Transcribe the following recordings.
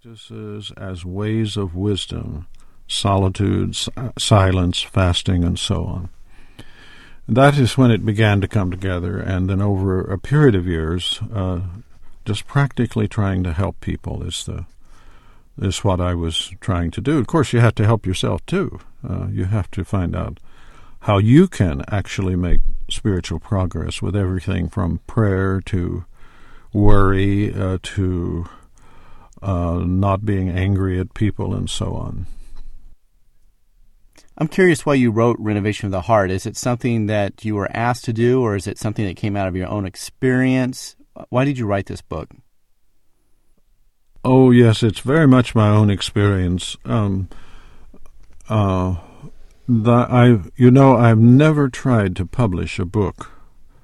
Practices as ways of wisdom, solitude, silence, fasting, and so on. And that is when it began to come together, and then over a period of years, just practically trying to help people is what I was trying to do. Of course, you have to help yourself too. You have to find out how you can actually make spiritual progress with everything from prayer to worry to not being angry at people and so on. I'm curious why you wrote Renovation of the Heart. Is it something that you were asked to do, or is it something that came out of your own experience? Why did you write this book? Oh, yes, it's very much my own experience. I've never tried to publish a book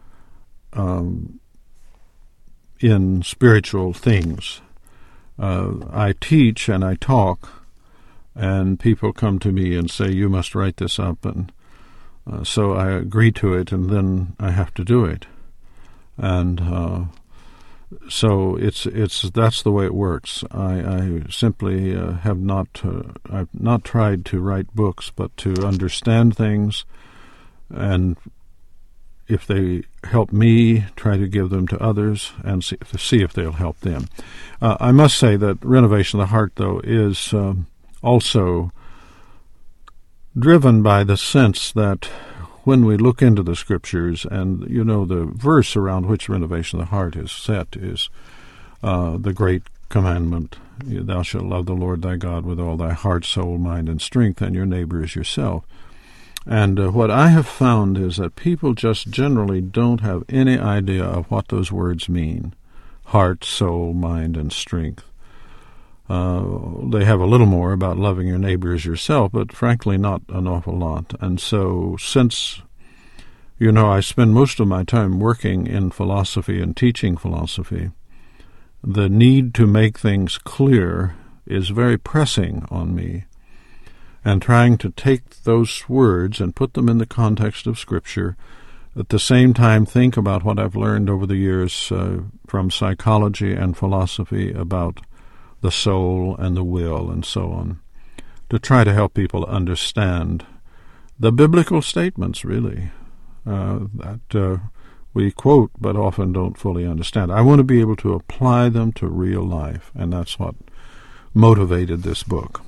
in spiritual things. I teach and I talk, and people come to me and say, you must write this up, and so I agree to it, and then I have to do it. And so that's the way it works. I simply have not I've not tried to write books, but to understand things, and if they help me, try to give them to others and see if they'll help them. I must say that Renovation of the Heart, though, is also driven by the sense that when we look into the Scriptures, and the verse around which Renovation of the Heart is set is the great commandment, thou shalt love the Lord thy God with all thy heart, soul, mind, and strength, and your neighbor as yourself. And what I have found is that people just generally don't have any idea of what those words mean, heart, soul, mind, and strength. They have a little more about loving your neighbor as yourself, but frankly not an awful lot. And so since, I spend most of my time working in philosophy and teaching philosophy, the need to make things clear is very pressing on me. And trying to take those words and put them in the context of Scripture, at the same time think about what I've learned over the years from psychology and philosophy about the soul and the will and so on, to try to help people understand the biblical statements, really, that we quote but often don't fully understand. I want to be able to apply them to real life, and that's what motivated this book.